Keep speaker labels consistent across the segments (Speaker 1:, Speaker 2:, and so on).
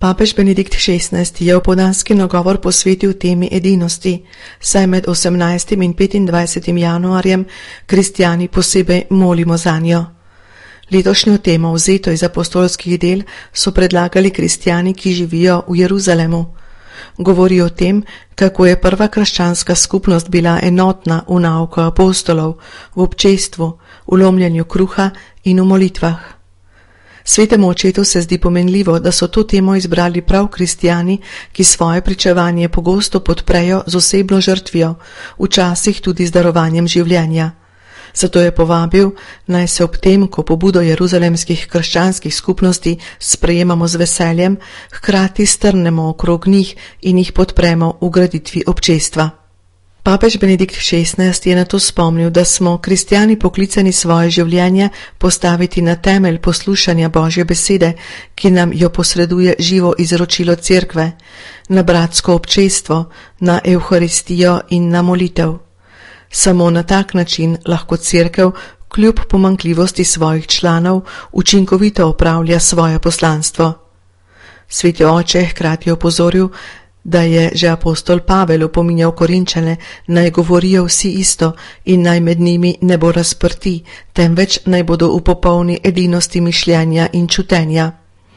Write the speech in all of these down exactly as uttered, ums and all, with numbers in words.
Speaker 1: Papež Benedikt šestnajsti je opoldanski nagovor posvetil temi edinosti, saj med osemnajstim in petindvajsetim januarjem kristjani posebej molimo zanjo. Letošnjo temo, vzeto iz apostolskih del, so predlagali kristjani, ki živijo v Jeruzalemu. Govori o tem, kako je prva krščanska skupnost bila enotna v nauku apostolov, v občestvu, v lomljenju kruha in v molitvah. Svetemu očetu se zdi pomenljivo, da so to temo izbrali prav kristjani, ki svoje pričevanje pogosto podprejo z osebno žrtvijo, včasih tudi z darovanjem življenja. Zato je povabil, naj se ob tem, ko pobudo jeruzalemskih krščanskih skupnosti sprejemamo z veseljem, hkrati strnemo okrog njih in jih podpremo v graditvi občestva. Papež Benedikt šestnajsti je na to spomnil, da smo kristjani poklicani svoje življenje postaviti na temelj poslušanja Božje besede, ki nam jo posreduje živo izročilo cerkve, na bratsko občestvo, na evharistijo in na molitev. Samo na tak način lahko cerkev, kljub pomanjkljivosti svojih članov, učinkovito opravlja svoje poslanstvo. Sveti oče je hkrati opozoril, da je že apostol Pavel opominjal Korinčane, naj govorijo vsi isto in naj med njimi ne bo razprti, temveč naj bodo v popolni edinosti mišljenja in čutenja.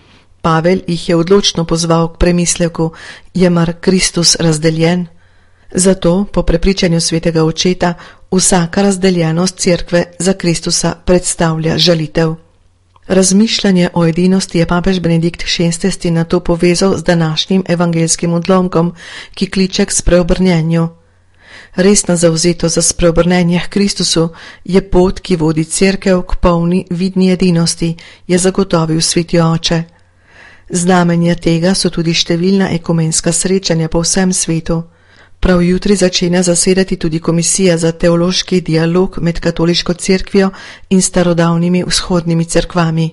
Speaker 1: Pavel jih je odločno pozval k premisleku, je mar Kristus razdeljen? Zato, po prepričanju svetega očeta, vsaka razdeljenost cerkve za Kristusa predstavlja žalitev. Razmišljanje o edinosti je papež Benedikt šestnajsti nato povezal z današnjim evangelskim odlomkom, ki kliče k spreobrnjenju. Resna zavzetost za spreobrnenje k Kristusu je pot, ki vodi cerkev k polni vidni edinosti, je zagotovil sveti oče. Znamenja tega so tudi številna ekumenska srečanja po vsem svetu. Prav jutri začenja zasedati tudi komisija za teološki dialog med katoliško cerkvijo in starodavnimi vzhodnimi cerkvami.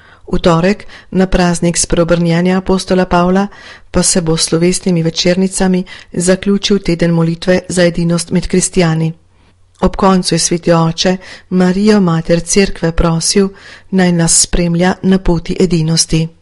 Speaker 1: V torek, na praznik spreobrnjenja apostola Pavla, pa se bo s slovesnimi večernicami zaključil teden molitve za edinost med kristjani. Ob koncu je sveti oče Marijo, mater cerkve, prosil, naj nas spremlja na poti edinosti.